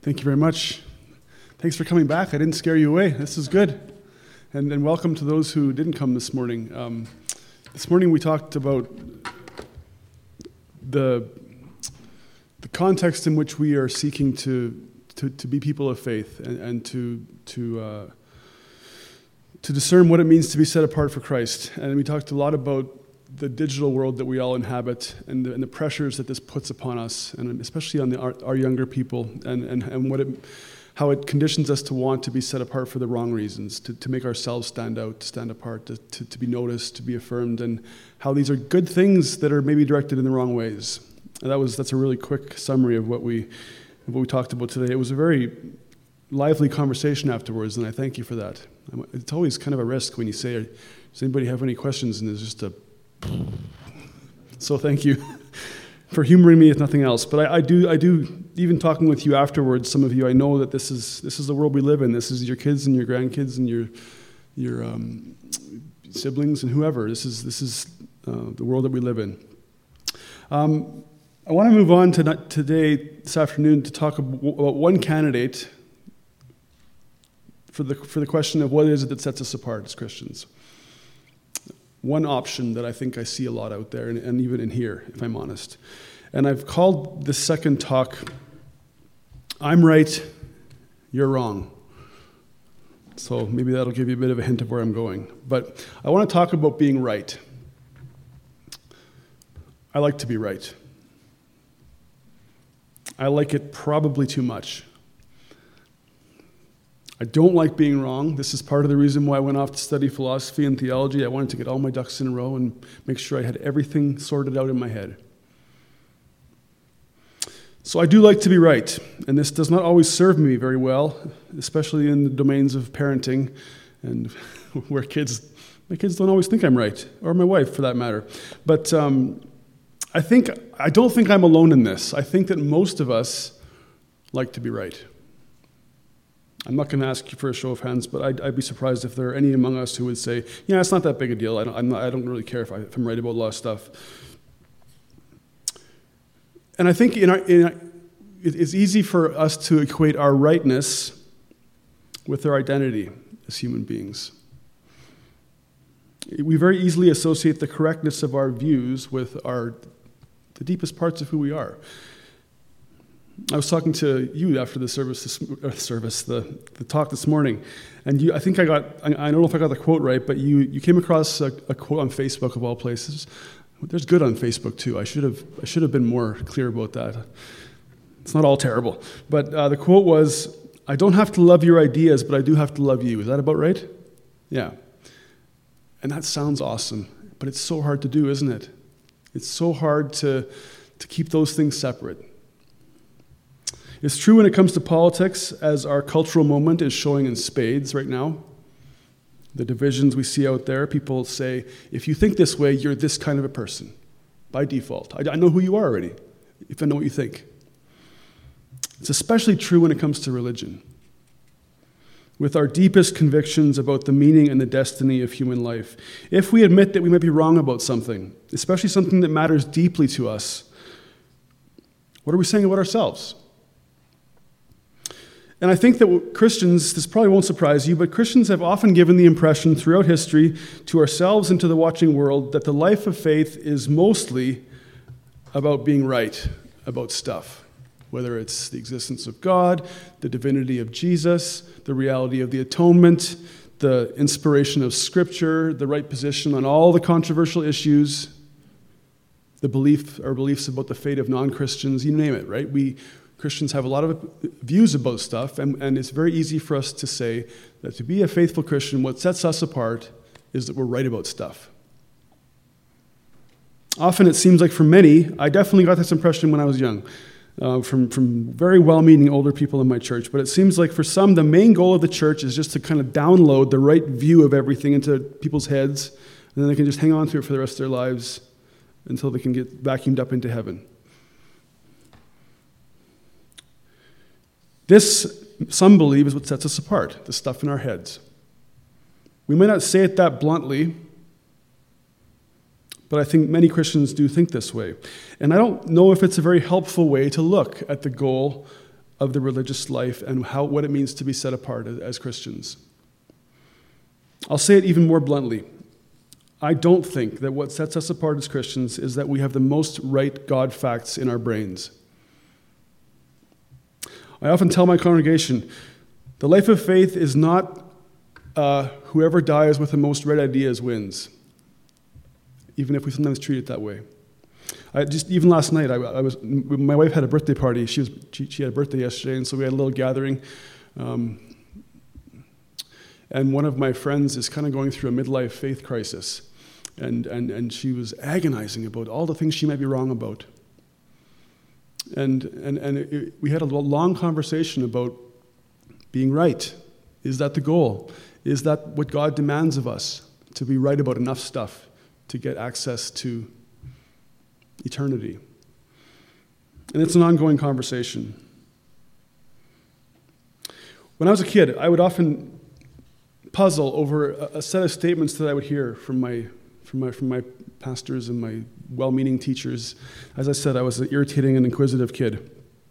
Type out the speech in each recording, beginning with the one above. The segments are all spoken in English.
Thank you very much. Thanks for coming back. I didn't scare you away. This is good. And welcome to those who didn't come this morning. This morning we talked about the context in which we are seeking to be people of faith and to discern what it means to be set apart for Christ. And we talked a lot about the digital world that we all inhabit and the pressures that this puts upon us, and especially on our younger people, and how it conditions us to want to be set apart for the wrong reasons, to make ourselves stand out, to stand apart, to be noticed, to be affirmed, and how these are good things that are maybe directed in the wrong ways. And that's a really quick summary of what we talked about today. It was a very lively conversation afterwards, and I thank you for that. It's always kind of a risk when you say, does anybody have any questions? And there's just a... So thank you for humoring me, if nothing else. But I do. Even talking with you afterwards, some of you, I know that this is the world we live in. This is your kids and your grandkids and your siblings and whoever. This is the world that we live in. I want to move on this afternoon, to talk about one candidate for the question of what is it that sets us apart as Christians. One option that I think I see a lot out there, and even in here, if I'm honest. And I've called this second talk, I'm right, you're wrong. So maybe that'll give you a bit of a hint of where I'm going. But I want to talk about being right. I like to be right. I like it probably too much. I don't like being wrong. This is part of the reason why I went off to study philosophy and theology. I wanted to get all my ducks in a row and make sure I had everything sorted out in my head. So I do like to be right, and this does not always serve me very well, especially in the domains of parenting and where my kids don't always think I'm right, or my wife for that matter. But I don't think I'm alone in this. I think that most of us like to be right. I'm not going to ask you for a show of hands, but I'd be surprised if there are any among us who would say, yeah, it's not that big a deal. I don't really care if I'm right about a lot of stuff. And I think it's easy for us to equate our rightness with our identity as human beings. We very easily associate the correctness of our views with the deepest parts of who we are. I was talking to you after the the talk this morning, and I don't know if I got the quote right, but you came across a quote on Facebook of all places. There's good on Facebook too. I should have been more clear about that. It's not all terrible, but the quote was, "I don't have to love your ideas, but I do have to love you." Is that about right? Yeah. And that sounds awesome, but it's so hard to do, isn't it? It's so hard to keep those things separate. It's true when it comes to politics, as our cultural moment is showing in spades right now. The divisions we see out there, people say, if you think this way, you're this kind of a person, by default. I know who you are already, if I know what you think. It's especially true when it comes to religion. With our deepest convictions about the meaning and the destiny of human life, if we admit that we might be wrong about something, especially something that matters deeply to us, what are we saying about ourselves? And I think that Christians, this probably won't surprise you, but Christians have often given the impression throughout history to ourselves and to the watching world that the life of faith is mostly about being right about stuff, whether it's the existence of God, the divinity of Jesus, the reality of the atonement, the inspiration of Scripture, the right position on all the controversial issues, our beliefs about the fate of non-Christians, you name it, right? Christians have a lot of views about stuff, and it's very easy for us to say that to be a faithful Christian, what sets us apart is that we're right about stuff. Often it seems like for many, I definitely got this impression when I was young, from very well-meaning older people in my church, but it seems like for some, the main goal of the church is just to kind of download the right view of everything into people's heads, and then they can just hang on to it for the rest of their lives until they can get vacuumed up into heaven. This, some believe, is what sets us apart, the stuff in our heads. We may not say it that bluntly, but I think many Christians do think this way. And I don't know if it's a very helpful way to look at the goal of the religious life and what it means to be set apart as Christians. I'll say it even more bluntly. I don't think that what sets us apart as Christians is that we have the most right God facts in our brains. I often tell my congregation, the life of faith is not whoever dies with the most right ideas wins, even if we sometimes treat it that way. Even last night, my wife had a birthday party. She had a birthday yesterday, and so we had a little gathering. And one of my friends is kind of going through a midlife faith crisis. And she was agonizing about all the things she might be wrong about. We had a long conversation about being right. Is that the goal? Is that what God demands of us? To be right about enough stuff to get access to eternity. And it's an ongoing conversation. When I was a kid, I would often puzzle over a set of statements that I would hear from my pastors and my well-meaning teachers. As I said, I was an irritating and inquisitive kid.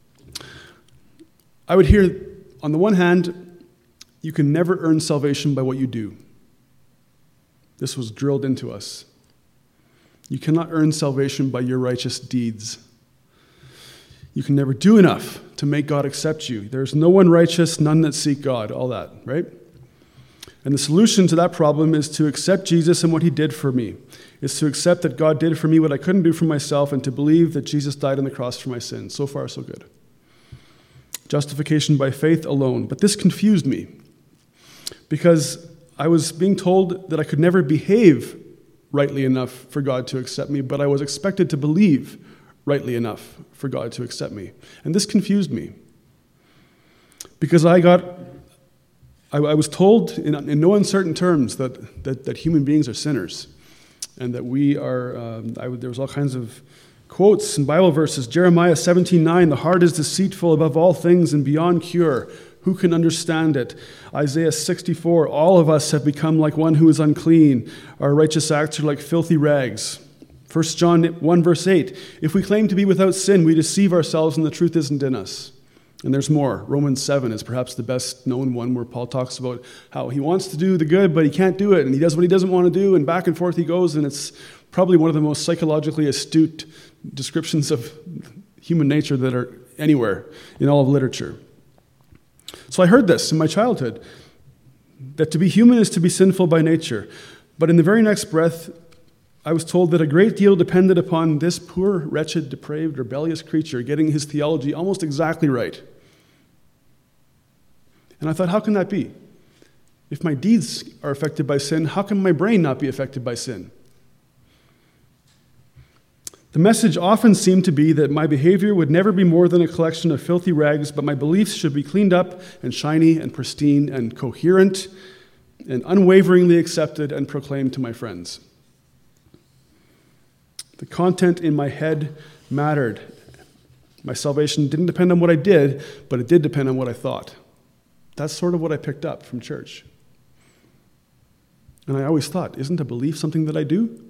I would hear, on the one hand, you can never earn salvation by what you do. This was drilled into us. You cannot earn salvation by your righteous deeds. You can never do enough to make God accept you. There's no one righteous, none that seek God, all that, right? And the solution to that problem is to accept Jesus and what he did for me. It's to accept that God did for me what I couldn't do for myself and to believe that Jesus died on the cross for my sins. So far, so good. Justification by faith alone. But this confused me because I was being told that I could never behave rightly enough for God to accept me, but I was expected to believe rightly enough for God to accept me. And this confused me because I was told in no uncertain terms that human beings are sinners and that we are, there was all kinds of quotes and Bible verses. Jeremiah 17:9, the heart is deceitful above all things and beyond cure. Who can understand it? Isaiah 64, all of us have become like one who is unclean. Our righteous acts are like filthy rags. 1 John 1 verse 8, if we claim to be without sin, we deceive ourselves and the truth isn't in us. And there's more. Romans 7 is perhaps the best known one where Paul talks about how he wants to do the good, but he can't do it, and he does what he doesn't want to do, and back and forth he goes, and it's probably one of the most psychologically astute descriptions of human nature that are anywhere in all of literature. So I heard this in my childhood, that to be human is to be sinful by nature. But in the very next breath, I was told that a great deal depended upon this poor, wretched, depraved, rebellious creature getting his theology almost exactly right. And I thought, how can that be? If my deeds are affected by sin, how can my brain not be affected by sin? The message often seemed to be that my behavior would never be more than a collection of filthy rags, but my beliefs should be cleaned up and shiny and pristine and coherent and unwaveringly accepted and proclaimed to my friends. The content in my head mattered. My salvation didn't depend on what I did, but it did depend on what I thought. That's sort of what I picked up from church. And I always thought, isn't a belief something that I do?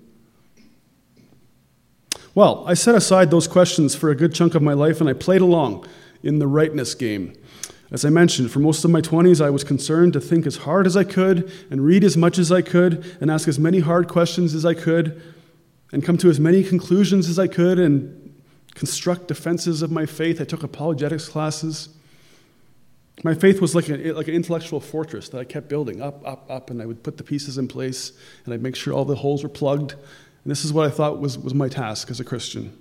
Well, I set aside those questions for a good chunk of my life and I played along in the rightness game. As I mentioned, for most of my 20s, I was concerned to think as hard as I could and read as much as I could and ask as many hard questions as I could and come to as many conclusions as I could and construct defenses of my faith. I took apologetics classes. My faith was like an intellectual fortress that I kept building up, and I would put the pieces in place, and I'd make sure all the holes were plugged. And this is what I thought was my task as a Christian.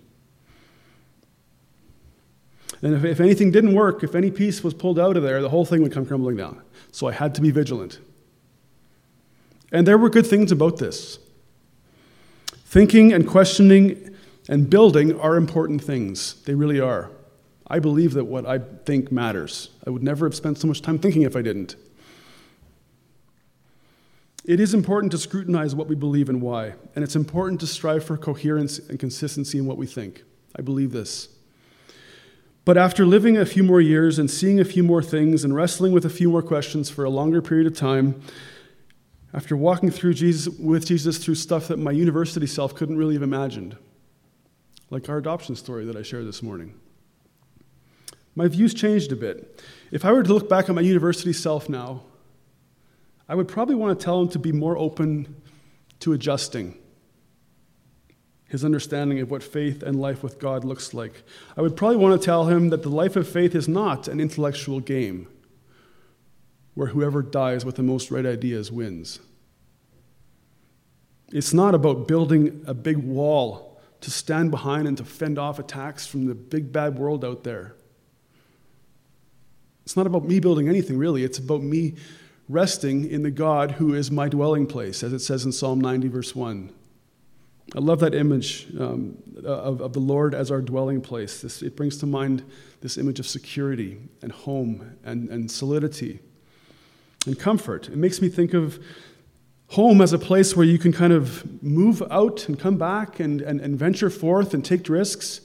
And if anything didn't work, if any piece was pulled out of there, the whole thing would come crumbling down. So I had to be vigilant. And there were good things about this. Thinking and questioning and building are important things. They really are. I believe that what I think matters. I would never have spent so much time thinking if I didn't. It is important to scrutinize what we believe and why, and it's important to strive for coherence and consistency in what we think. I believe this. But after living a few more years and seeing a few more things and wrestling with a few more questions for a longer period of time, after walking with Jesus through stuff that my university self couldn't really have imagined, like our adoption story that I shared this morning, My views changed a bit. If I were to look back at my university self now, I would probably want to tell him to be more open to adjusting his understanding of what faith and life with God looks like. I would probably want to tell him that the life of faith is not an intellectual game where whoever dies with the most right ideas wins. It's not about building a big wall to stand behind and to fend off attacks from the big bad world out there. It's not about me building anything, really. It's about me resting in the God who is my dwelling place, as it says in Psalm 90, verse 1. I love that image of the Lord as our dwelling place. It brings to mind this image of security and home and solidity and comfort. It makes me think of home as a place where you can kind of move out and come back and venture forth and take risks.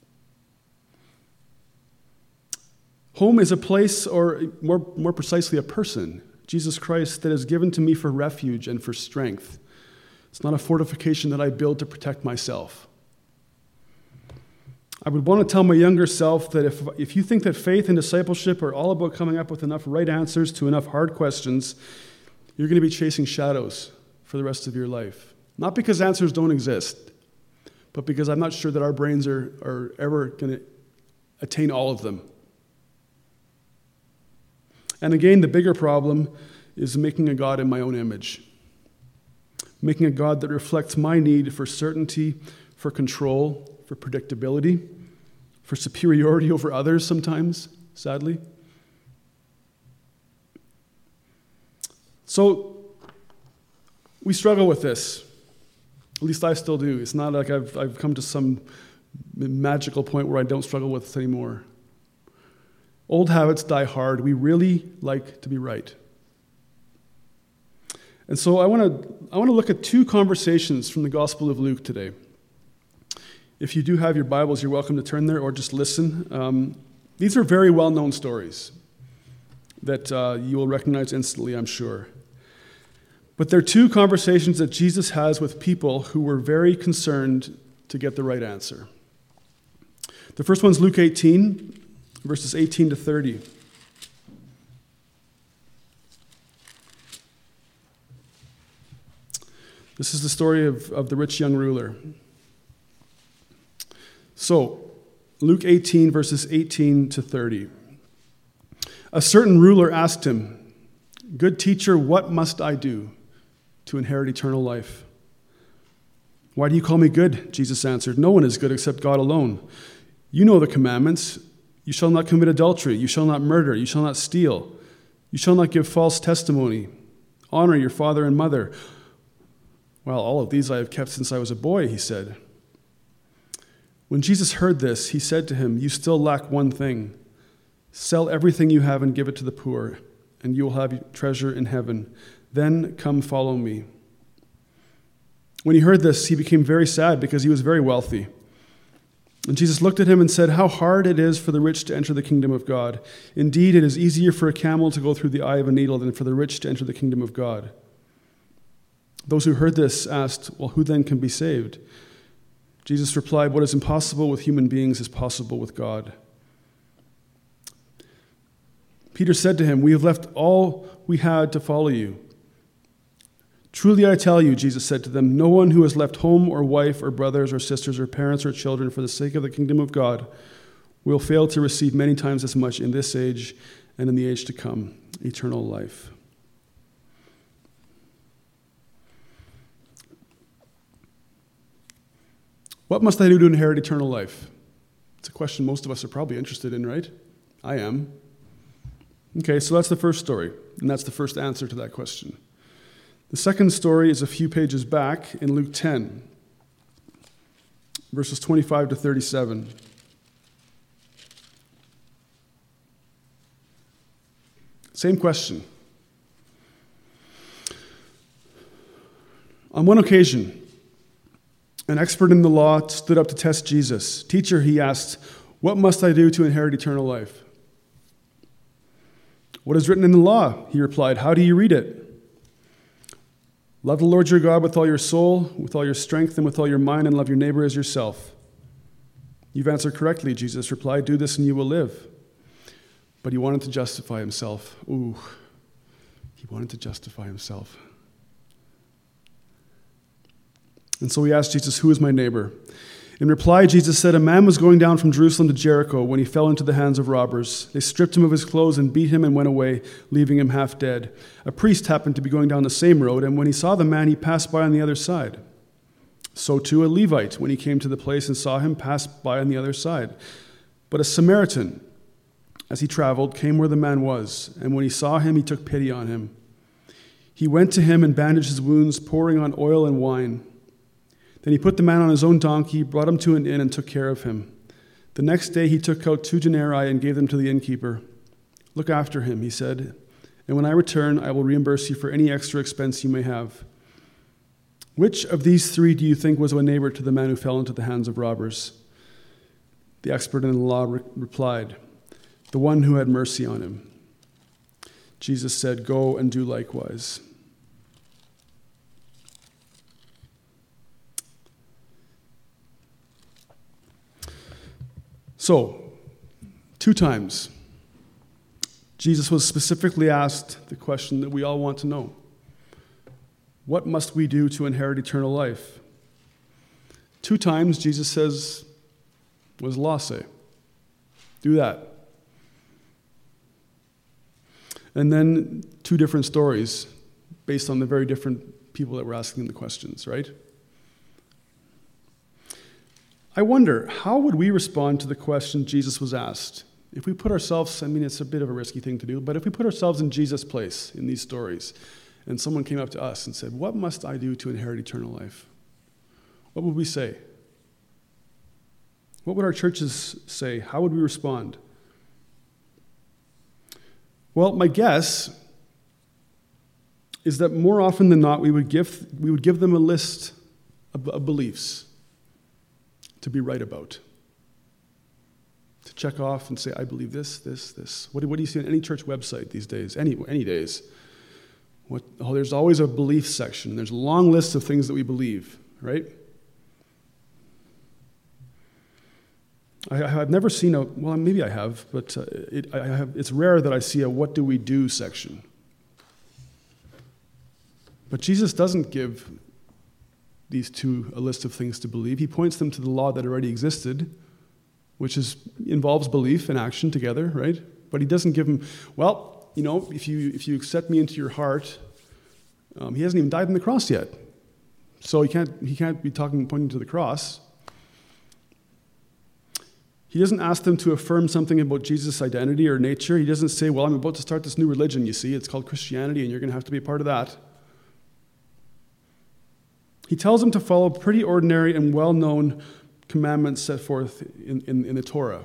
Home is a place, or more precisely, a person, Jesus Christ, that is given to me for refuge and for strength. It's not a fortification that I build to protect myself. I would want to tell my younger self that if you think that faith and discipleship are all about coming up with enough right answers to enough hard questions, you're going to be chasing shadows for the rest of your life. Not because answers don't exist, but because I'm not sure that our brains are ever going to attain all of them. And again, the bigger problem is making a God in my own image. Making a God that reflects my need for certainty, for control, for predictability, for superiority over others sometimes, sadly. So, we struggle with this. At least I still do. It's not like I've come to some magical point where I don't struggle with this anymore. Old habits die hard. We really like to be right. And so I want to look at two conversations from the Gospel of Luke today. If you do have your Bibles, you're welcome to turn there or just listen. These are very well-known stories that you will recognize instantly, I'm sure. But they're two conversations that Jesus has with people who were very concerned to get the right answer. The first one's Luke 18, verses 18 to 30. This is the story of the rich young ruler. So, Luke 18, verses 18 to 30. A certain ruler asked him, "Good teacher, what must I do to inherit eternal life?" "Why do you call me good?" Jesus answered. "No one is good except God alone. You know the commandments. You shall not commit adultery. You shall not murder. You shall not steal. You shall not give false testimony. Honor your father and mother." "Well, all of these I have kept since I was a boy," he said. When Jesus heard this, he said to him, "You still lack one thing. Sell everything you have and give it to the poor, and you will have treasure in heaven. Then come follow me." When he heard this, he became very sad because he was very wealthy. And Jesus looked at him and said, "How hard it is for the rich to enter the kingdom of God. Indeed, it is easier for a camel to go through the eye of a needle than for the rich to enter the kingdom of God." Those who heard this asked, "Well, who then can be saved?" Jesus replied, "What is impossible with human beings is possible with God." Peter said to him, "We have left all we had to follow you." "Truly I tell you," Jesus said to them, "no one who has left home or wife or brothers or sisters or parents or children for the sake of the kingdom of God will fail to receive many times as much in this age and in the age to come, eternal life." What must I do to inherit eternal life? It's a question most of us are probably interested in, right? I am. Okay, so that's the first story, and that's the first answer to that question. The second story is a few pages back in Luke 10, verses 25 to 37. Same question. On one occasion, an expert in the law stood up to test Jesus. "Teacher," he asked, "what must I do to inherit eternal life?" "What is written in the law?" he replied. "How do you read it?" "Love the Lord your God with all your soul, with all your strength, and with all your mind, and love your neighbor as yourself." "You've answered correctly," Jesus replied. "Do this and you will live." But he wanted to justify himself. Ooh, he wanted to justify himself. And so he asked Jesus, "Who is my neighbor?" In reply, Jesus said, "A man was going down from Jerusalem to Jericho when he fell into the hands of robbers. They stripped him of his clothes and beat him and went away, leaving him half dead. A priest happened to be going down the same road, and when he saw the man, he passed by on the other side. So too a Levite, when he came to the place and saw him, passed by on the other side. But a Samaritan, as he traveled, came where the man was, and when he saw him, he took pity on him. He went to him and bandaged his wounds, pouring on oil and wine. Then he put the man on his own donkey, brought him to an inn, and took care of him. The next day he took out 2 denarii and gave them to the innkeeper. 'Look after him,' he said, 'and when I return, I will reimburse you for any extra expense you may have.' Which of these 3 do you think was a neighbor to the man who fell into the hands of robbers?" The expert in the law replied, "The one who had mercy on him." Jesus said, "Go and do likewise." So, 2 times, Jesus was specifically asked the question that we all want to know. What must we do to inherit eternal life? 2 times, Jesus says, what does law say? Do that. And then 2 different stories based on the very different people that were asking the questions, right? I wonder, how would we respond to the question Jesus was asked? If we put ourselves, it's a bit of a risky thing to do, but if we put ourselves in Jesus' place in these stories, and someone came up to us and said, "What must I do to inherit eternal life?" What would we say? What would our churches say? How would we respond? Well, my guess is that more often than not, we would give them a list of beliefs to be right about. To check off and say, "I believe this, this, this." What do you see on any church website these days? Any days? There's always a belief section. There's a long list of things that we believe, right? I've never seen maybe I have, but it's rare that I see a "what do we do" section. But Jesus doesn't give these 2 a list of things to believe. He points them to the law that already existed, which involves belief and action together, right? But he doesn't give them, if you accept me into your heart, he hasn't even died on the cross yet. So he can't be pointing to the cross. He doesn't ask them to affirm something about Jesus' identity or nature. He doesn't say, "Well, I'm about to start this new religion, you see. It's called Christianity, and you're going to have to be a part of that." He tells them to follow pretty ordinary and well-known commandments set forth in the Torah.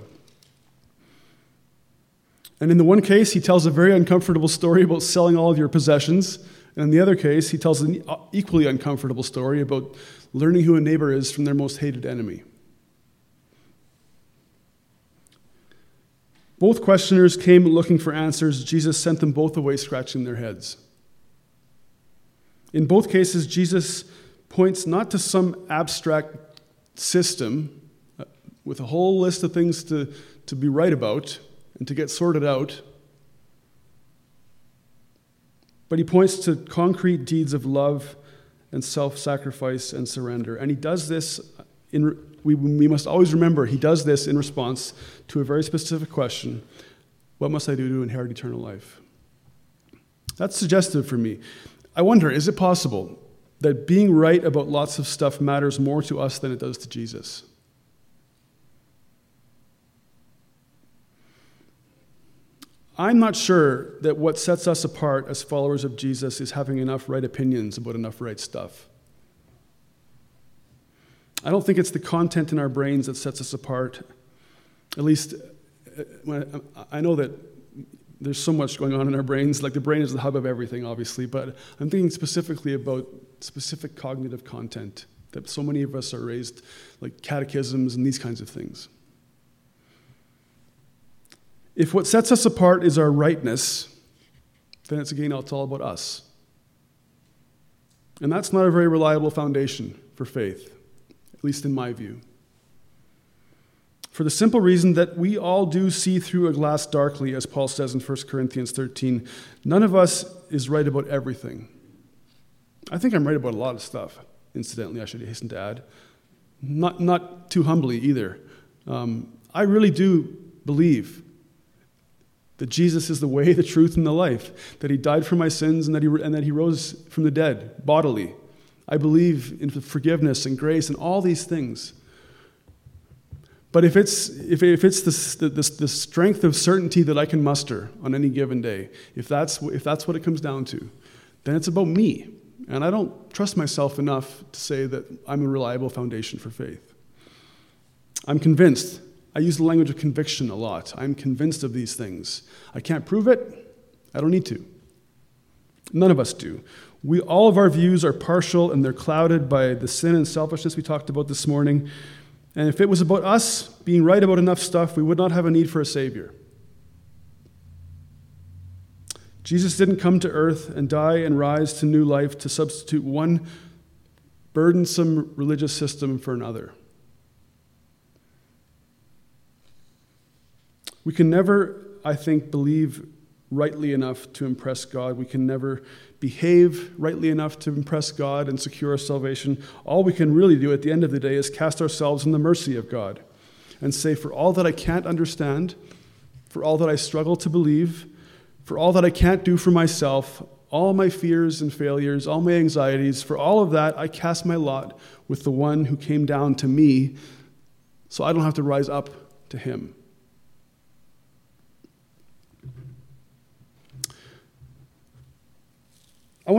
And in the one case, he tells a very uncomfortable story about selling all of your possessions. And in the other case, he tells an equally uncomfortable story about learning who a neighbor is from their most hated enemy. Both questioners came looking for answers. Jesus sent them both away scratching their heads. In both cases, Jesus points not to some abstract system with a whole list of things to be right about and to get sorted out, but he points to concrete deeds of love and self-sacrifice and surrender. And he does this we must always remember, he does this in response to a very specific question: what must I do to inherit eternal life? That's suggestive for me. I wonder, is it possible that being right about lots of stuff matters more to us than it does to Jesus? I'm not sure that what sets us apart as followers of Jesus is having enough right opinions about enough right stuff. I don't think it's the content in our brains that sets us apart. At least, I know that there's so much going on in our brains. Like, the brain is the hub of everything, obviously, but I'm thinking specifically about specific cognitive content that so many of us are raised, like catechisms and these kinds of things. If what sets us apart is our rightness, then it's all about us. And that's not a very reliable foundation for faith, at least in my view. For the simple reason that we all do see through a glass darkly, as Paul says in 1 Corinthians 13. None of us is right about everything. I think I'm right about a lot of stuff, incidentally, I should hasten to add. Not too humbly either. I really do believe that Jesus is the way, the truth, and the life, that he died for my sins and that he rose from the dead bodily. I believe in forgiveness and grace and all these things. But if it's the strength of certainty that I can muster on any given day, if that's what it comes down to, then it's about me. And I don't trust myself enough to say that I'm a reliable foundation for faith. I'm convinced. I use the language of conviction a lot. I'm convinced of these things. I can't prove it. I don't need to. None of us do. All of our views are partial, and they're clouded by the sin and selfishness we talked about this morning. And if it was about us being right about enough stuff, we would not have a need for a Savior. Jesus didn't come to earth and die and rise to new life to substitute one burdensome religious system for another. We can never, I think, believe rightly enough to impress God. We can never behave rightly enough to impress God and secure our salvation. All we can really do at the end of the day is cast ourselves in the mercy of God and say, for all that I can't understand, for all that I struggle to believe, for all that I can't do for myself, all my fears and failures, all my anxieties, for all of that, I cast my lot with the one who came down to me so I don't have to rise up to him. We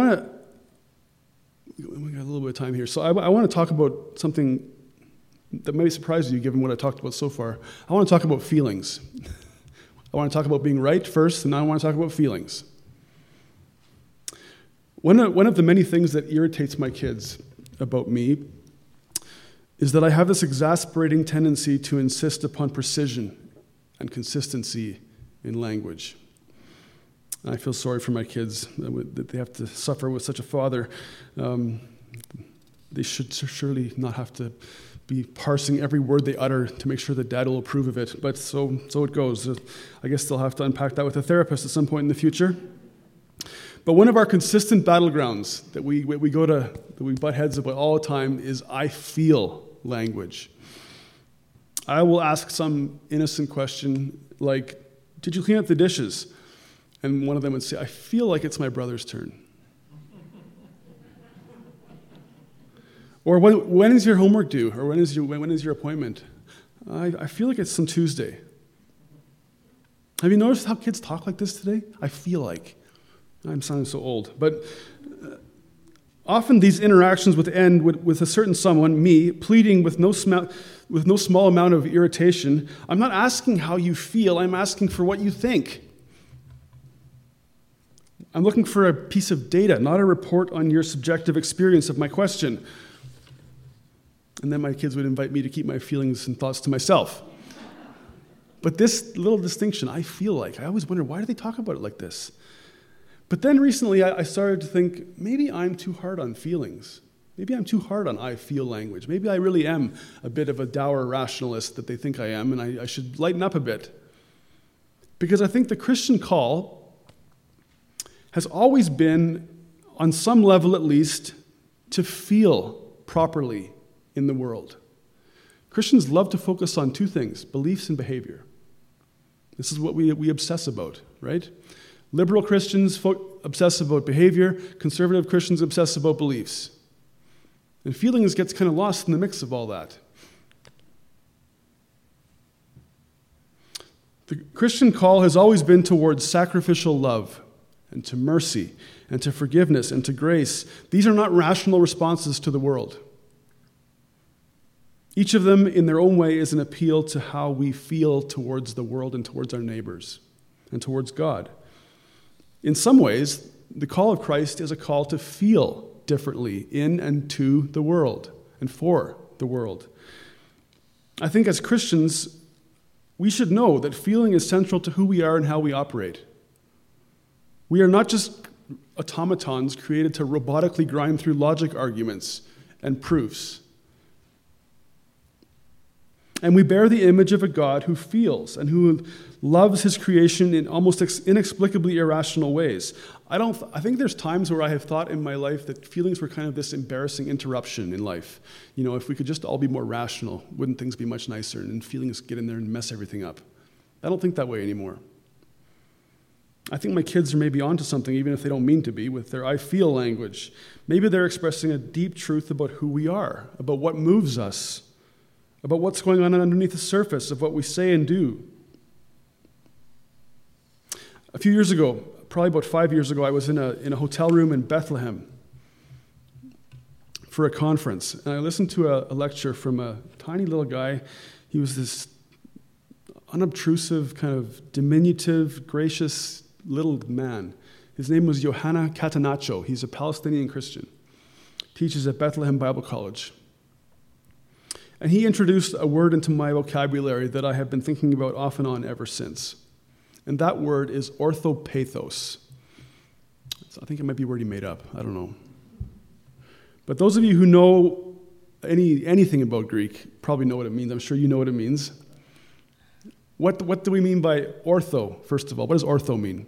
got a little bit of time here. So I want to talk about something that may surprise you given what I talked about so far. I want to talk about feelings. I want to talk about being right first, and now I want to talk about feelings. One of the many things that irritates my kids about me is that I have this exasperating tendency to insist upon precision and consistency in language. I feel sorry for my kids that they have to suffer with such a father. They should surely not have to be parsing every word they utter to make sure that Dad will approve of it. But so it goes. I guess they'll have to unpack that with a therapist at some point in the future. But one of our consistent battlegrounds that we butt heads about all the time is I feel language. I will ask some innocent question like, did you clean up the dishes? And one of them would say, I feel like it's my brother's turn. Or when is your homework due? Or when is your appointment? I feel like it's on Tuesday. Have you noticed how kids talk like this today? I feel like. I'm sounding so old. But often these interactions would end with a certain someone, me, pleading with no small amount of irritation. I'm not asking how you feel. I'm asking for what you think. I'm looking for a piece of data, not a report on your subjective experience of my question. And then my kids would invite me to keep my feelings and thoughts to myself. But this little distinction, I feel like, I always wonder, why do they talk about it like this? But then recently I started to think, maybe I'm too hard on feelings. Maybe I'm too hard on I feel language. Maybe I really am a bit of a dour rationalist that they think I am, and I should lighten up a bit. Because I think the Christian call has always been, on some level at least, to feel properly in the world. Christians love to focus on two things, beliefs and behavior. This is what we obsess about, right? Liberal Christians obsess about behavior, conservative Christians obsess about beliefs. And feelings gets kind of lost in the mix of all that. The Christian call has always been towards sacrificial love, and to mercy, and to forgiveness, and to grace. These are not rational responses to the world. Each of them, in their own way, is an appeal to how we feel towards the world and towards our neighbors, and towards God. In some ways, the call of Christ is a call to feel differently in and to the world, and for the world. I think as Christians, we should know that feeling is central to who we are and how we operate. We are not just automatons created to robotically grind through logic arguments and proofs. And we bear the image of a God who feels and who loves his creation in almost inexplicably irrational ways. I think there's times where I have thought in my life that feelings were kind of this embarrassing interruption in life. You know, if we could just all be more rational, wouldn't things be much nicer? And feelings get in there and mess everything up. I don't think that way anymore. I think my kids are maybe onto something, even if they don't mean to be, with their I feel language. Maybe they're expressing a deep truth about who we are, about what moves us, about what's going on underneath the surface of what we say and do. A few years ago, probably about 5 years ago, I was in a hotel room in Bethlehem for a conference. And I listened to a lecture from a tiny little guy. He was this unobtrusive, kind of diminutive, gracious little man. His name was Yohanna Catanaccio. He's a Palestinian Christian. Teaches at Bethlehem Bible College. And he introduced a word into my vocabulary that I have been thinking about off and on ever since. And that word is orthopathos. I think it might be a word he made up. I don't know. But those of you who know anything about Greek probably know what it means. I'm sure you know what it means. What do we mean by ortho, first of all? What does ortho mean?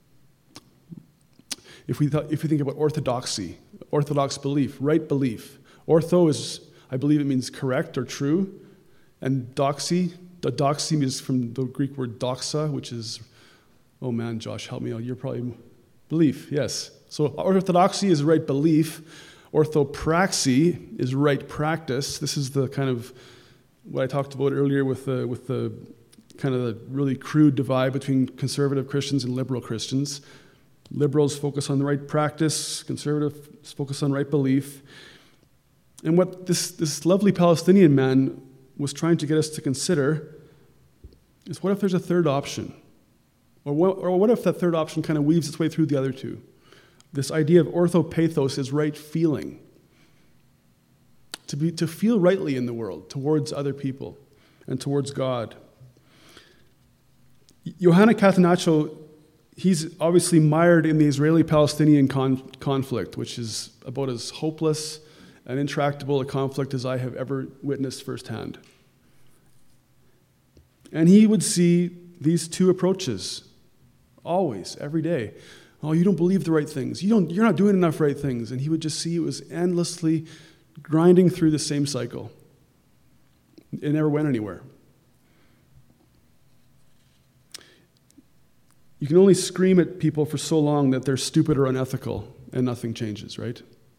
If we think about orthodoxy, orthodox belief, right belief. Ortho is, I believe it means correct or true. And doxy is from the Greek word doxa, which is, oh man, Josh, help me out. You're probably, belief, yes. So orthodoxy is right belief. Orthopraxy is right practice. This is the kind of, what I talked about earlier with the kind of the really crude divide between conservative Christians and liberal Christians. Liberals focus on the right practice, conservatives focus on right belief. And what this lovely Palestinian man was trying to get us to consider is, what if there's a third option? Or what if that third option kind of weaves its way through the other two? This idea of orthopathos is right feeling. To feel rightly in the world, towards other people, and towards God. Yohanna Catanaccio, he's obviously mired in the Israeli-Palestinian conflict, which is about as hopeless and intractable a conflict as I have ever witnessed firsthand. And he would see these two approaches, always, every day. Oh, you don't believe the right things. You're not doing enough right things. And he would just see it was endlessly grinding through the same cycle. It never went anywhere. You can only scream at people for so long that they're stupid or unethical, and nothing changes, right?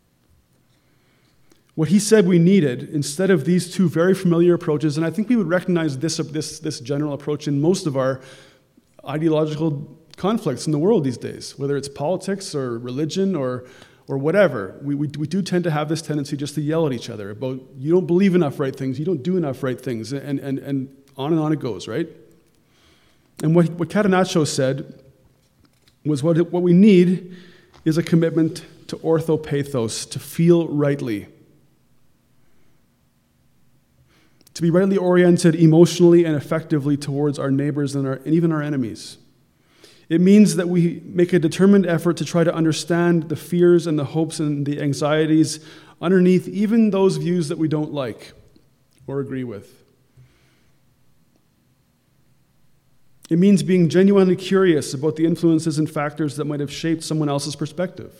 What he said we needed, instead of these two very familiar approaches, and I think we would recognize this general approach in most of our ideological conflicts in the world these days, whether it's politics or religion or whatever. We do tend to have this tendency just to yell at each other about, you don't believe enough right things, you don't do enough right things, and on it goes, right? And what Catanaccio said was what we need is a commitment to orthopathos, to feel rightly. To be rightly oriented emotionally and effectively towards our neighbors and even our enemies. It means that we make a determined effort to try to understand the fears and the hopes and the anxieties underneath even those views that we don't like or agree with. It means being genuinely curious about the influences and factors that might have shaped someone else's perspective.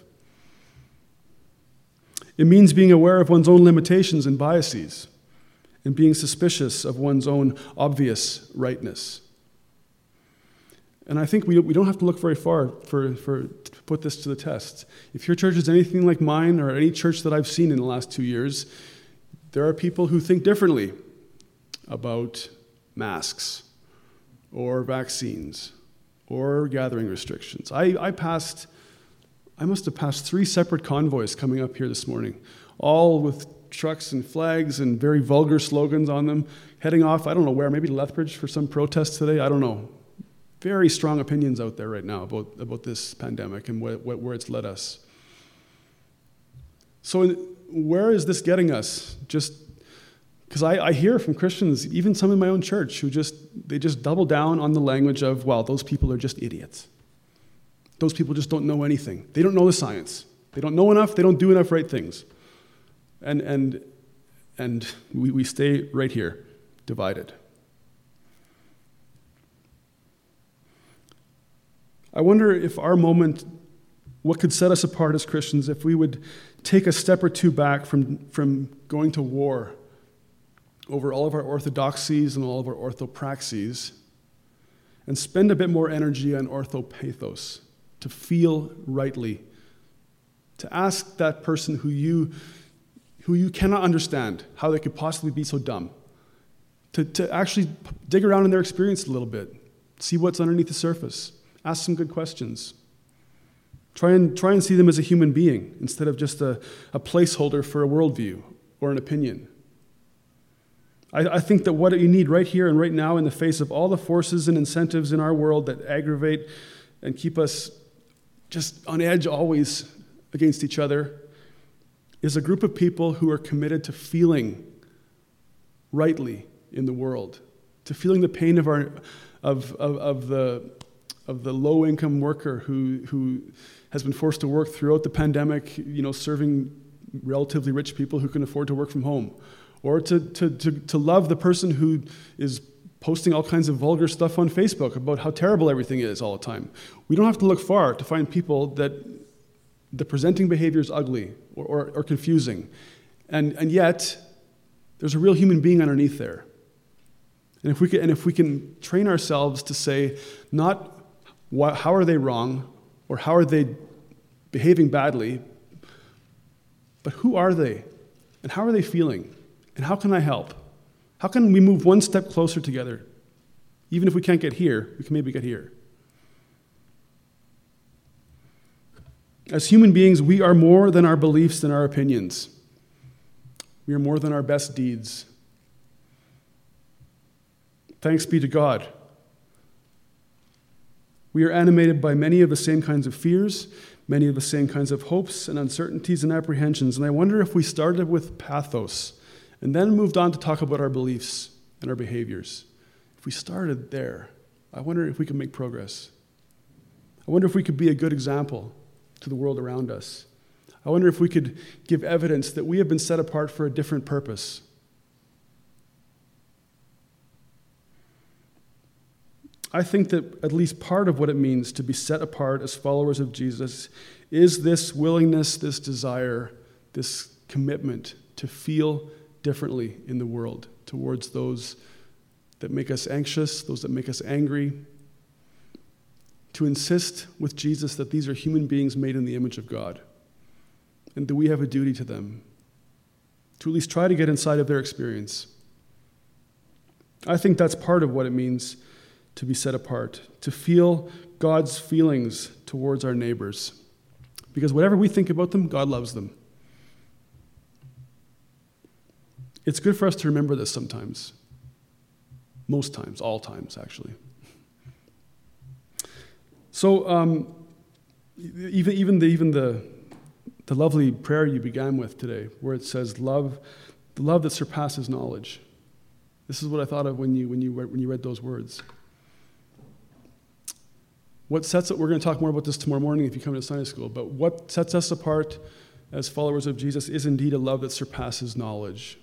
It means being aware of one's own limitations and biases, and being suspicious of one's own obvious rightness. And I think we don't have to look very far to put this to the test. If your church is anything like mine or any church that I've seen in the last 2 years, there are people who think differently about masks or vaccines or gathering restrictions. I must have passed 3 separate convoys coming up here this morning, all with trucks and flags and very vulgar slogans on them, heading off, I don't know where, maybe to Lethbridge for some protest today, I don't know. Very strong opinions out there right now about this pandemic and where it's led us. So where is this getting us? Just because I hear from Christians, even some in my own church, who just double down on the language of, well, those people are just idiots. Those people just don't know anything. They don't know the science. They don't know enough. They don't do enough right things. And we stay right here. divided. I wonder if our moment, what could set us apart as Christians, if we would take a step or two back from going to war over all of our orthodoxies and all of our orthopraxies and spend a bit more energy on orthopathos, to feel rightly, to ask that person who you cannot understand how they could possibly be so dumb, to actually dig around in their experience a little bit, see what's underneath the surface, ask some good questions. Try and see them as a human being instead of just a placeholder for a worldview or an opinion. I think that what you need right here and right now in the face of all the forces and incentives in our world that aggravate and keep us just on edge always against each other is a group of people who are committed to feeling rightly in the world, to feeling the pain of the low-income worker who has been forced to work throughout the pandemic, serving relatively rich people who can afford to work from home, or to love the person who is posting all kinds of vulgar stuff on Facebook about how terrible everything is all the time. We don't have to look far to find people that the presenting behavior is ugly or confusing, and yet there's a real human being underneath there. And if we can train ourselves to say not how are they wrong or how are they behaving badly, but who are they and how are they feeling and how can I help? How can we move one step closer together? Even if we can't get here, we can maybe get here. As human beings, we are more than our beliefs and our opinions. We are more than our best deeds. Thanks be to God. We are animated by many of the same kinds of fears, many of the same kinds of hopes and uncertainties and apprehensions. And I wonder if we started with pathos and then moved on to talk about our beliefs and our behaviors. If we started there, I wonder if we could make progress. I wonder if we could be a good example to the world around us. I wonder if we could give evidence that we have been set apart for a different purpose. I think that at least part of what it means to be set apart as followers of Jesus is this willingness, this desire, this commitment to feel differently in the world towards those that make us anxious, those that make us angry, to insist with Jesus that these are human beings made in the image of God and that we have a duty to them, to at least try to get inside of their experience. I think that's part of what it means to be set apart, to feel God's feelings towards our neighbors. Because whatever we think about them, God loves them. It's good for us to remember this sometimes. Most times, all times, actually. So, even the lovely prayer you began with today, where it says, "Love, the love that surpasses knowledge." This is what I thought of when you read those words. What sets it? We're going to talk more about this tomorrow morning if you come to Sunday school. But what sets us apart as followers of Jesus is indeed a love that surpasses knowledge.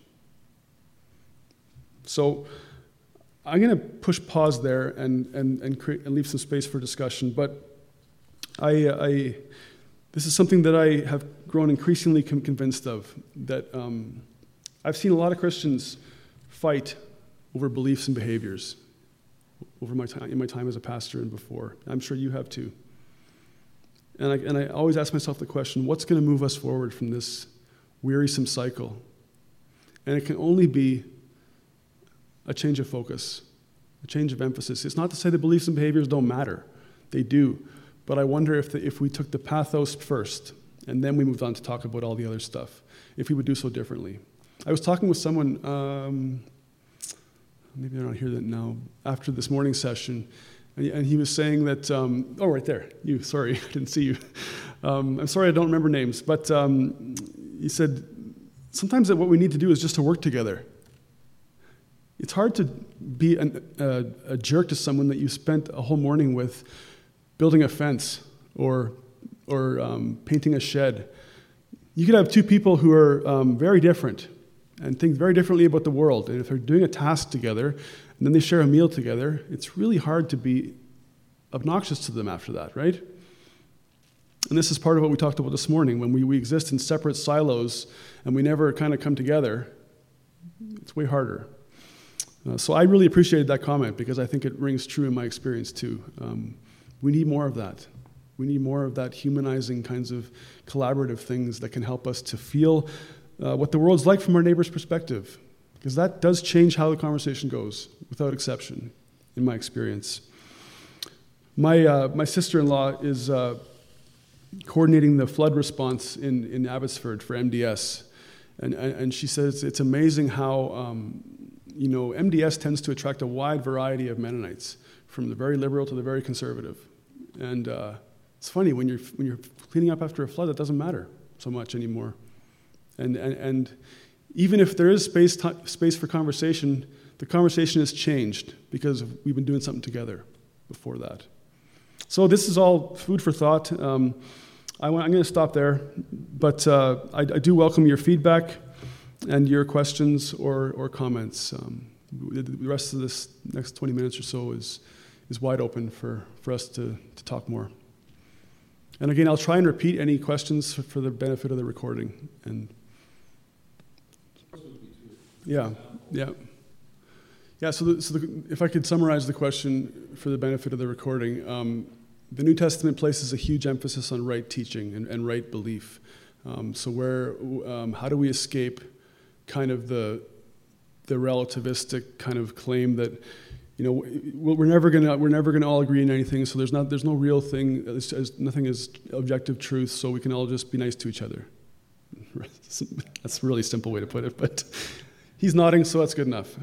So I'm going to push pause there and leave some space for discussion. But this is something that I have grown increasingly convinced of, that I've seen a lot of Christians fight over beliefs and behaviors over in my time as a pastor and before. I'm sure you have too. And I always ask myself the question, what's going to move us forward from this wearisome cycle? And it can only be a change of focus, a change of emphasis. It's not to say that beliefs and behaviors don't matter. They do. But I wonder if we took the pathos first and then we moved on to talk about all the other stuff, if we would do so differently. I was talking with someone, maybe they're not here now, after this morning session, and he was saying that, right there, you, sorry, I didn't see you. I'm sorry I don't remember names, but he said, sometimes what we need to do is just to work together. It's hard to be a jerk to someone that you spent a whole morning with building a fence or painting a shed. You could have two people who are very different, and think very differently about the world. And if they're doing a task together and then they share a meal together, it's really hard to be obnoxious to them after that, right? And this is part of what we talked about this morning. When we exist in separate silos and we never kind of come together, it's way harder. So I really appreciated that comment because I think it rings true in my experience too. We need more of that. We need more of that humanizing kinds of collaborative things that can help us to feel what the world's like from our neighbor's perspective, because that does change how the conversation goes, without exception, in my experience. My sister-in-law is coordinating the flood response in Abbotsford for MDS, and she says it's amazing how MDS tends to attract a wide variety of Mennonites, from the very liberal to the very conservative, and it's funny when you're cleaning up after a flood, it doesn't matter so much anymore, and even if there is space for conversation, the conversation has changed because we've been doing something together before that. So this is all food for thought. I'm going to stop there, but I do welcome your feedback and your questions or comments. The rest of this next 20 minutes or so is wide open for us to talk more. And again, I'll try and repeat any questions for the benefit of the recording. And yeah. So if I could summarize the question for the benefit of the recording, the New Testament places a huge emphasis on right teaching and right belief. How do we escape kind of the relativistic kind of claim that we're never gonna all agree on anything, so there's no real thing, nothing is objective truth, so we can all just be nice to each other. That's a really simple way to put it, but he's nodding, so that's good enough.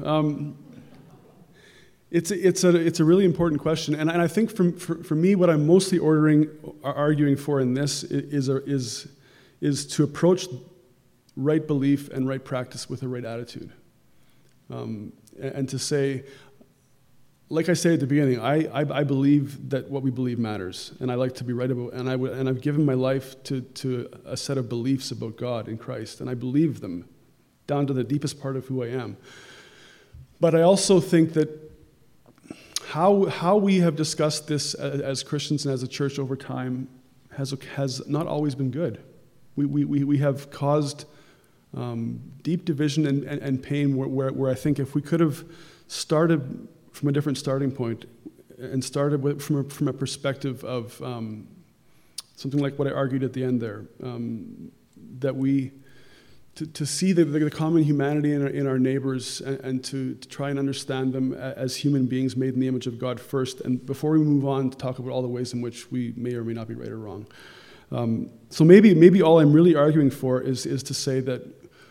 It's a really important question, and I think for me, what I'm mostly arguing for in this is to approach right belief and right practice with a right attitude, and to say, like I said at the beginning, I believe that what we believe matters, and I like to be right about, and I've given my life to a set of beliefs about God in Christ, and I believe them down to the deepest part of who I am. But I also think that how we have discussed this as Christians and as a church over time has not always been good. We have caused deep division and pain where I think if we could have started from a different starting point and started from a perspective of something like what I argued at the end there, that we to see the common humanity in our neighbors and to try and understand them as human beings made in the image of God first, and before we move on to talk about all the ways in which we may or may not be right or wrong. So maybe all I'm really arguing for is to say that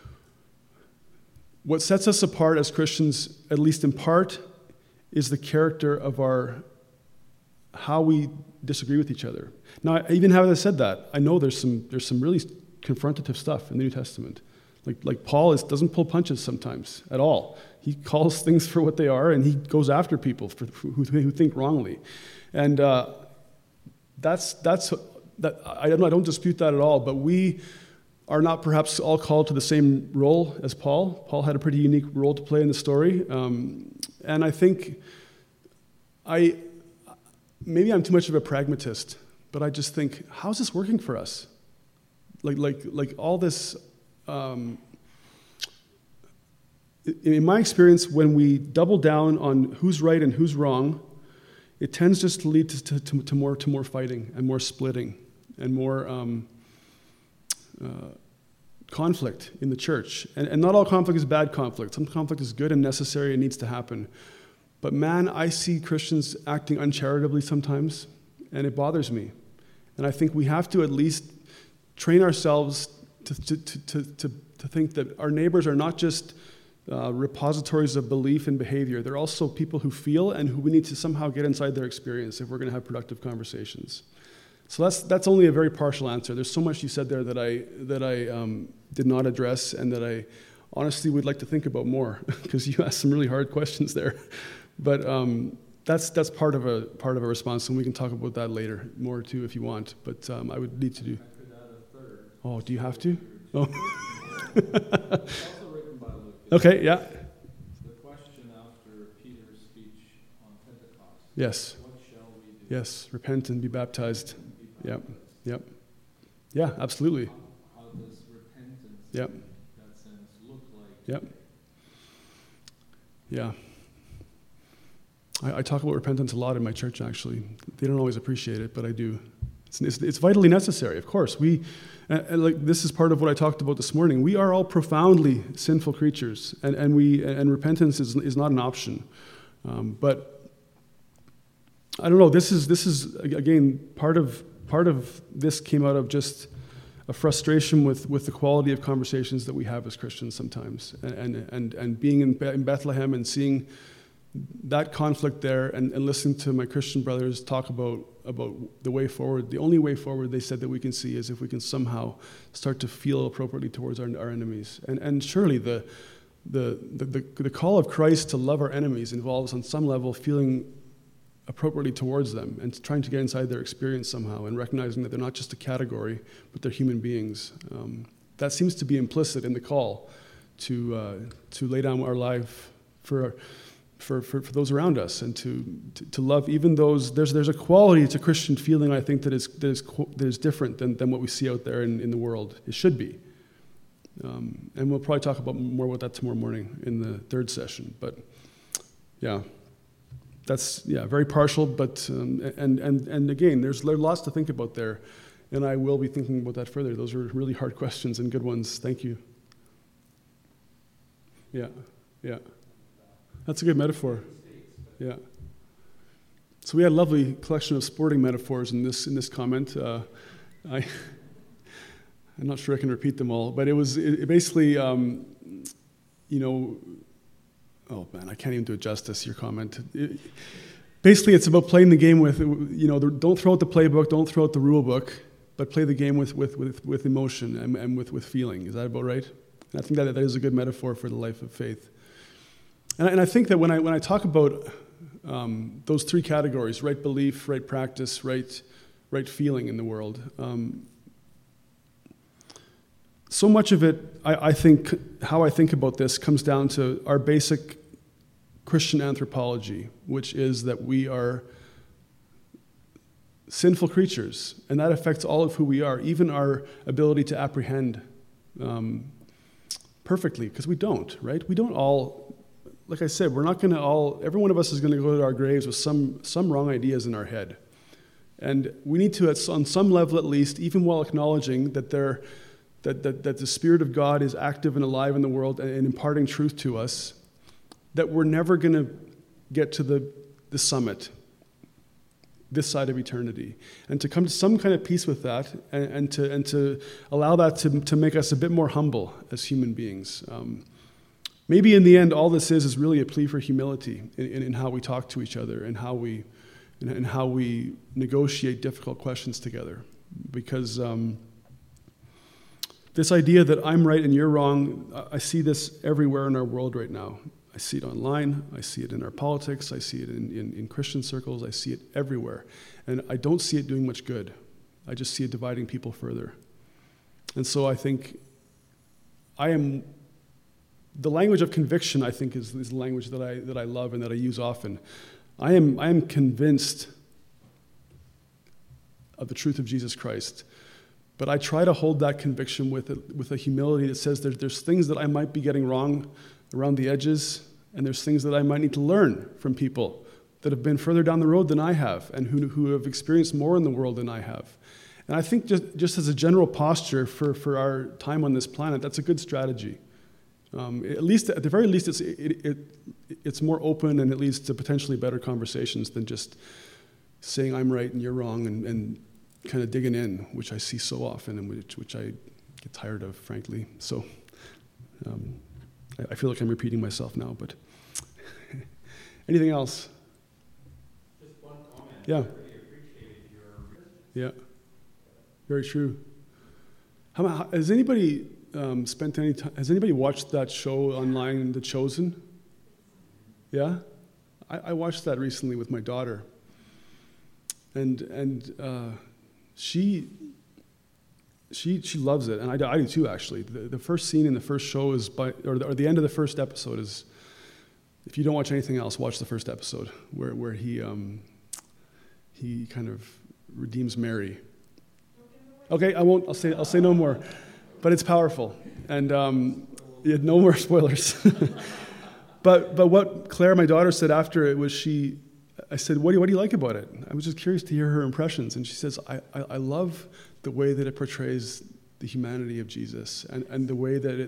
what sets us apart as Christians, at least in part, is the character of how we disagree with each other. Now, even having said that, I know there's some really confrontative stuff in the New Testament. Like Paul doesn't pull punches sometimes at all. He calls things for what they are, and he goes after people who think wrongly, and that's that. I don't dispute that at all. But we are not perhaps all called to the same role as Paul. Paul had a pretty unique role to play in the story, and I think maybe I'm too much of a pragmatist, but I just think, how's this working for us? Like all this. In my experience, when we double down on who's right and who's wrong, it tends just to lead to more fighting and more splitting and more conflict in the church. And not all conflict is bad conflict. Some conflict is good and necessary and needs to happen. But man, I see Christians acting uncharitably sometimes, and it bothers me. And I think we have to at least train ourselves to think that our neighbors are not just repositories of belief and behavior. They're also people who feel and who we need to somehow get inside their experience if we're going to have productive conversations. So that's only a very partial answer. There's so much you said there that I did not address and that I honestly would like to think about more because you asked some really hard questions there. But that's part of a response, and we can talk about that later more too if you want. But I would need to do. Oh, do you have to? Oh. Also written by Okay, yeah. The question after Peter's speech on Pentecost. Yes. What shall we do? Yes, repent and be baptized. Yep, yep. Yeah, absolutely. How does repentance Yep. in that sense look like? Yep. Yeah. I talk about repentance a lot in my church, actually. They don't always appreciate it, but I do. It's vitally necessary, of course. Like this is part of what I talked about this morning. We are all profoundly sinful creatures, and repentance is not an option. But I don't know. This is again part of this came out of just a frustration with the quality of conversations that we have as Christians sometimes, and being in Bethlehem and seeing that conflict there, and listening to my Christian brothers talk about the way forward. The only way forward, they said, that we can see is if we can somehow start to feel appropriately towards our enemies. And surely the call of Christ to love our enemies involves on some level feeling appropriately towards them and trying to get inside their experience somehow and recognizing that they're not just a category, but they're human beings. That seems to be implicit in the call to lay down our life for those around us, and to love even those. There's a quality to Christian feeling, I think, that is different than what we see out there in the world. It should be, and we'll probably talk more about that tomorrow morning in the third session. But yeah, that's very partial. But and again, there's lots to think about there, and I will be thinking about that further. Those are really hard questions and good ones. Thank you. Yeah. That's a good metaphor. Yeah. So we had a lovely collection of sporting metaphors in this comment. I'm not sure I can repeat them all, but it basically, oh man, I can't even do it justice, your comment. Basically, it's about playing the game with, don't throw out the playbook, don't throw out the rule book, but play the game with emotion and with feeling. Is that about right? And I think that is a good metaphor for the life of faith. And I think that when I talk about those three categories, right belief, right practice, right feeling in the world, so much of it, I think, how I think about this comes down to our basic Christian anthropology, which is that we are sinful creatures, and that affects all of who we are, even our ability to apprehend perfectly, because we don't, right? We don't all. Like I said, we're not going to every one of us is going to go to our graves with some wrong ideas in our head. And we need to, on some level at least, even while acknowledging that that the Spirit of God is active and alive in the world and imparting truth to us, that we're never going to get to the summit, this side of eternity. And to come to some kind of peace with that, and to allow that to make us a bit more humble as human beings. Maybe in the end, all this is really a plea for humility in how we talk to each other and how we negotiate difficult questions together. Because this idea that I'm right and you're wrong, I see this everywhere in our world right now. I see it online, I see it in our politics, I see it in Christian circles, I see it everywhere. And I don't see it doing much good. I just see it dividing people further. And so I think the language of conviction, I think, is the language that I love and that I use often. I am convinced of the truth of Jesus Christ, but I try to hold that conviction with a humility that says there's things that I might be getting wrong around the edges, and there's things that I might need to learn from people that have been further down the road than I have, and who have experienced more in the world than I have. And I think just as a general posture for our time on this planet, that's a good strategy. At the very least, it's more open, and it leads to potentially better conversations than just saying I'm right and you're wrong and kind of digging in, which I see so often and which I get tired of, frankly. So I feel like I'm repeating myself now, but anything else? Just one comment. Yeah. I really appreciated your... Yeah. Very true. Has anybody spent any time? Has anybody watched that show online, The Chosen? Yeah, I watched that recently with my daughter, and she she loves it, and I do too, actually. The first scene in the first show is or the end of the first episode is, if you don't watch anything else, watch the first episode where he kind of redeems Mary. Okay, I won't. I'll say no more, but it's powerful, and no more spoilers. But what Claire, my daughter, said after it was I said, what do you like about it? I was just curious to hear her impressions, and she says, I love the way that it portrays the humanity of Jesus and the way that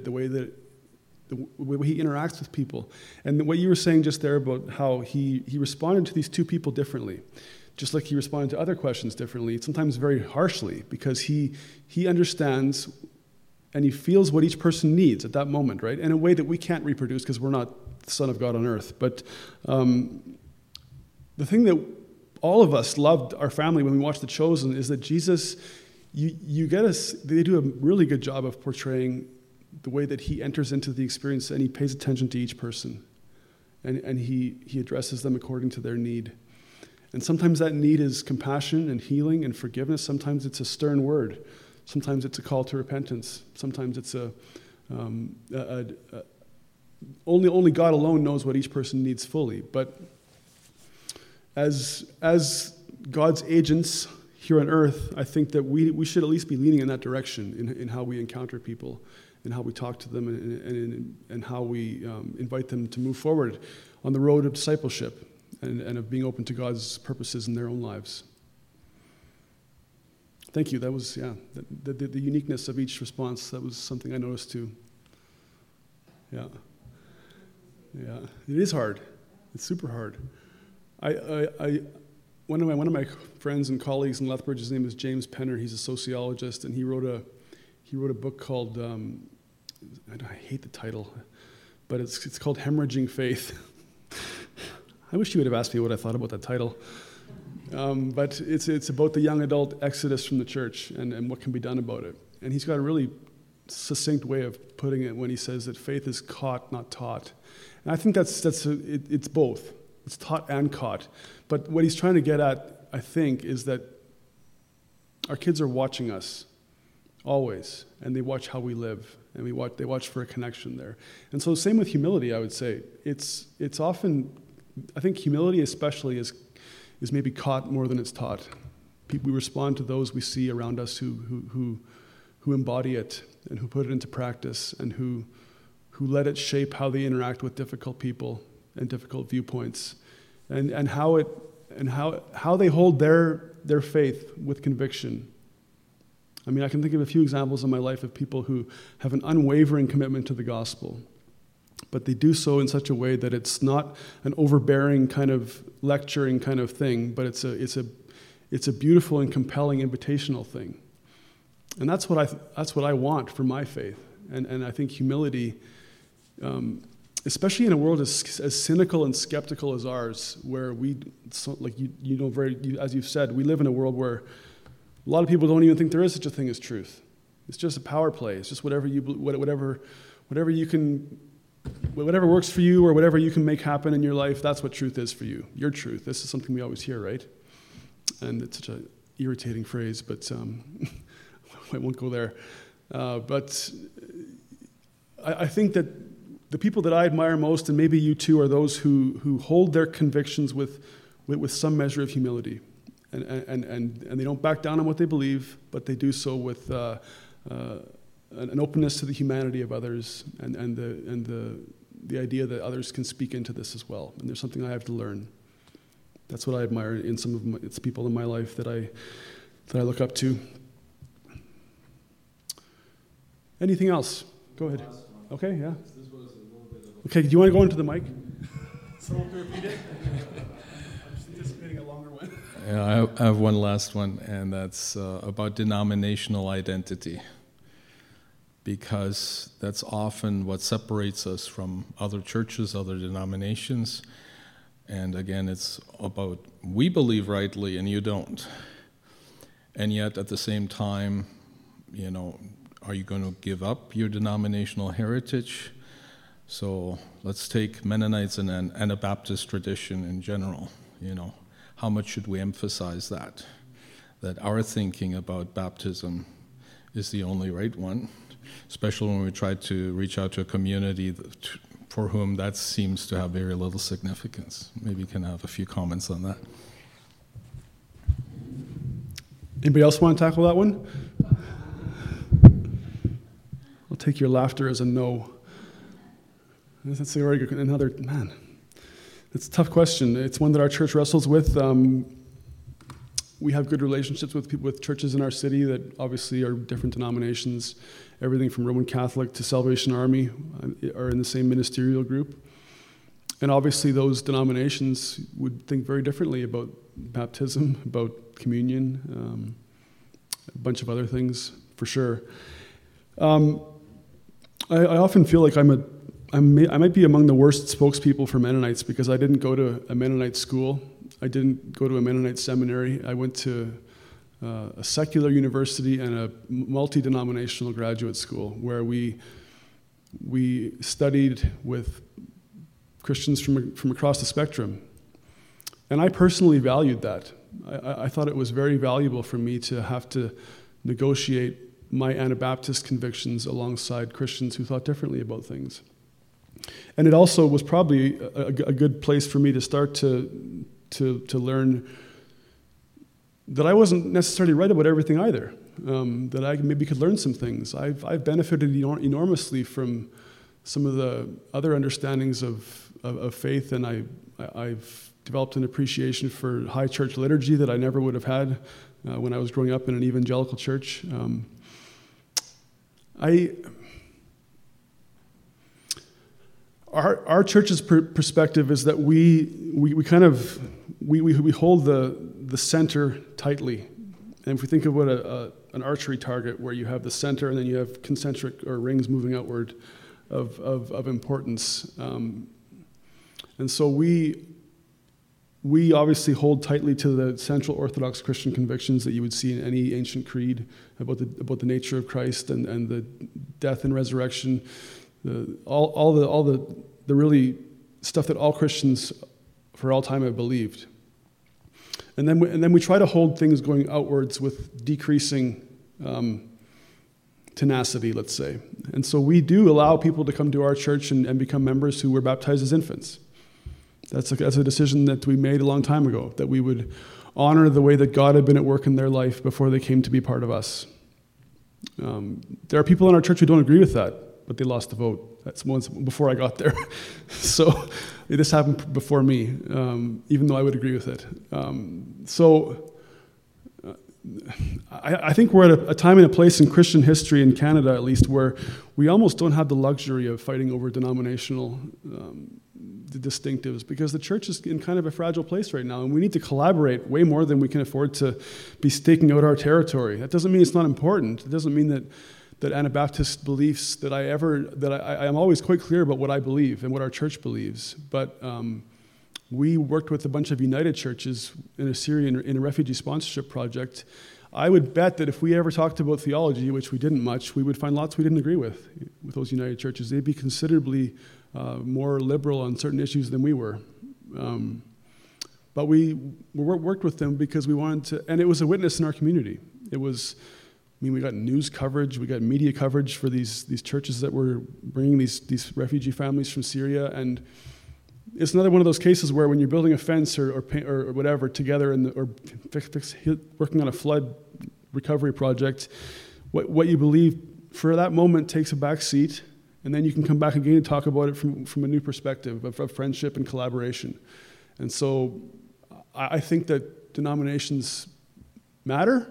he interacts with people, and what you were saying just there about how he responded to these two people differently, just like he responded to other questions differently, sometimes very harshly, because he understands and he feels what each person needs at that moment, right? In a way that we can't reproduce because we're not the Son of God on earth. But the thing that all of us loved our family when we watched The Chosen is that Jesus, you get us, they do a really good job of portraying the way that he enters into the experience, and he pays attention to each person, and he addresses them according to their need. And sometimes that need is compassion and healing and forgiveness. Sometimes it's a stern word. Sometimes it's a call to repentance. Sometimes it's only God alone knows what each person needs fully. But as God's agents here on earth, I think that we should at least be leaning in that direction in how we encounter people, in how we talk to them, and how we invite them to move forward on the road of discipleship and of being open to God's purposes in their own lives. Thank you. That was, the uniqueness of each response, that was something I noticed too. Yeah. Yeah. It is hard. It's super hard. One of my friends and colleagues in Lethbridge, his name is James Penner. He's a sociologist, and he wrote a book called, I hate the title, but it's called Hemorrhaging Faith. I wish you would have asked me what I thought about that title. But it's about the young adult exodus from the church and what can be done about it. And he's got a really succinct way of putting it when he says that faith is caught, not taught. And I think it's both. It's taught and caught. But what he's trying to get at, I think, is that our kids are watching us always, and they watch how we live, and they watch for a connection there. And so same with humility, I would say. It's often, I think humility especially is maybe caught more than it's taught. We respond to those we see around us who embody it and who put it into practice and who let it shape how they interact with difficult people and difficult viewpoints, and how they hold their faith with conviction. I mean, I can think of a few examples in my life of people who have an unwavering commitment to the gospel, but they do so in such a way that it's not an overbearing kind of lecturing kind of thing, but it's a beautiful and compelling invitational thing. And that's what I want for my faith. And I think humility, especially in a world as cynical and skeptical as ours, where as you've said, we live in a world where a lot of people don't even think there is such a thing as truth. It's just a power play. It's just whatever works for you or whatever you can make happen in your life, that's what truth is for you. Your truth. This is something we always hear, right? And it's such an irritating phrase, but I won't go there. But I think that the people that I admire most, and maybe you too, are those who hold their convictions with some measure of humility. And they don't back down on what they believe, but they do so with an openness to the humanity of others and the idea that others can speak into this as well. And there's something I have to learn. That's what I admire in some of it's people in my life that I look up to. Anything else? Go ahead. Okay, yeah. This was a little bit of Okay, do you want to go into the mic? Someone can repeat it? I'm just anticipating a longer one. Yeah, I have one last one, and that's about denominational identity, because that's often what separates us from other churches, other denominations. And again, it's about we believe rightly and you don't. And yet at the same time, are you going to give up your denominational heritage? So let's take Mennonites and Anabaptist tradition in general. How much should we emphasize that our thinking about baptism is the only right one, especially when we try to reach out to a community for whom that seems to have very little significance. Maybe you can have a few comments on that. Anybody else want to tackle that one? I'll take your laughter as a no. That's another, man, it's a tough question. It's one that our church wrestles with. We have good relationships with people, with churches in our city that obviously are different denominations. Everything from Roman Catholic to Salvation Army are in the same ministerial group. And obviously those denominations would think very differently about baptism, about communion, a bunch of other things, for sure. I often feel like I might be among the worst spokespeople for Mennonites because I didn't go to a Mennonite school. I didn't go to a Mennonite seminary. I went to a secular university and a multi-denominational graduate school where we studied with Christians from across the spectrum. And I personally valued that. I thought it was very valuable for me to have to negotiate my Anabaptist convictions alongside Christians who thought differently about things. And it also was probably a good place for me to start to learn that I wasn't necessarily right about everything either, that I maybe could learn some things. I've benefited enormously from some of the other understandings of faith, and I've developed an appreciation for high church liturgy that I never would have had when I was growing up in an evangelical church. Our church's perspective is that we hold the center tightly. And if we think about an archery target where you have the center and then you have concentric or rings moving outward of importance. And so we obviously hold tightly to the central Orthodox Christian convictions that you would see in any ancient creed about the nature of Christ and the death and resurrection, all the really stuff that all Christians for all time have believed. And then we try to hold things going outwards with decreasing tenacity, let's say. And so we do allow people to come to our church and become members who were baptized as infants. That's a decision that we made a long time ago, that we would honor the way that God had been at work in their life before they came to be part of us. There are people in our church who don't agree with that, but they lost the vote. That's once before I got there. So this happened before me, even though I would agree with it. I think we're at a time and a place in Christian history, in Canada at least, where we almost don't have the luxury of fighting over denominational distinctives, because the church is in kind of a fragile place right now, and we need to collaborate way more than we can afford to be staking out our territory. That doesn't mean it's not important. It doesn't mean that Anabaptist beliefs that I am always quite clear about what I believe and what our church believes. But we worked with a bunch of United churches in a Syria in a refugee sponsorship project. I would bet that if we ever talked about theology, which we didn't much, we would find lots we didn't agree with those United churches. They'd be considerably more liberal on certain issues than we were. But we worked with them because we wanted to, and it was a witness in our community. We got news coverage, we got media coverage for these churches that were bringing these refugee families from Syria, and it's another one of those cases where when you're building a fence or whatever together or working on a flood recovery project, what you believe for that moment takes a back seat, and then you can come back again and talk about it from a new perspective of friendship and collaboration. And so I think that denominations matter.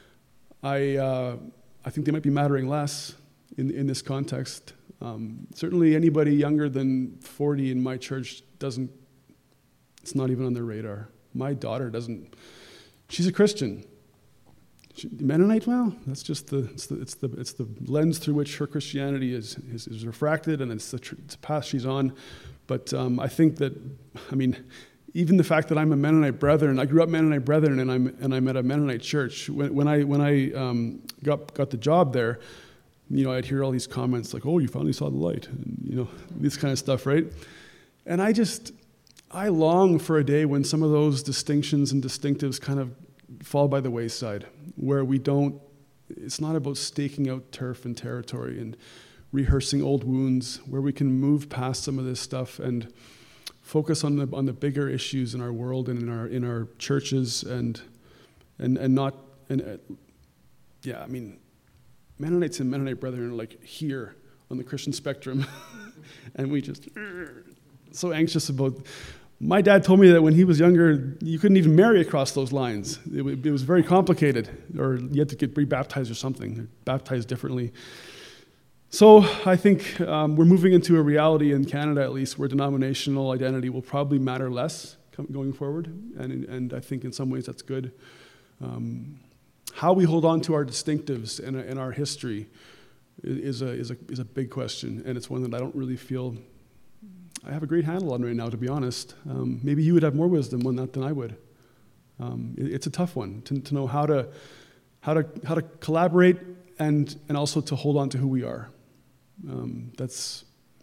I think they might be mattering less in this context. Certainly anybody younger than 40 in my church it's not even on their radar. My daughter she's a Christian. Mennonite, well, that's just it's the lens through which her Christianity is refracted, and it's the path she's on. But I think that, even the fact that I'm a Mennonite Brethren, I grew up Mennonite Brethren, and I'm at a Mennonite church. When I got the job there, I'd hear all these comments like, "Oh, you finally saw the light," and this kind of stuff, right? And I long for a day when some of those distinctions and distinctives kind of fall by the wayside, where we don't it's not about staking out turf and territory and rehearsing old wounds, where we can move past some of this stuff and focus on the bigger issues in our world and in our churches and not yeah, I mean, Mennonites and Mennonite brethren are like here on the Christian spectrum, and we just so anxious about. My dad told me that when he was younger, you couldn't even marry across those lines. It was very complicated, or you had to get rebaptized or something, baptized differently. So I think we're moving into a reality in Canada, at least, where denominational identity will probably matter less going forward, and I think in some ways that's good. How we hold on to our distinctives and our history is a big question, and it's one that I don't really feel I have a great handle on right now, to be honest. Maybe you would have more wisdom on that than I would. It's a tough one to know how to collaborate and also to hold on to who we are. This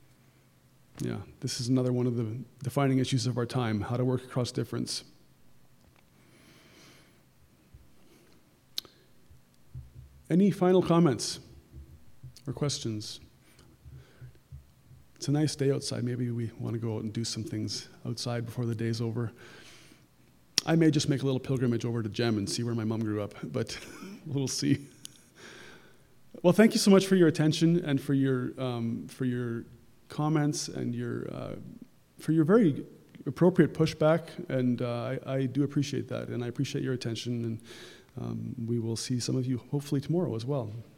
is another one of the defining issues of our time: how to work across difference. Any final comments or questions? It's a nice day outside. Maybe we want to go out and do some things outside before the day's over. I may just make a little pilgrimage over to Gem and see where my mom grew up, but we'll see. Well, thank you so much for your attention and for your comments and for your very appropriate pushback, and I do appreciate that, and I appreciate your attention, and we will see some of you hopefully tomorrow as well.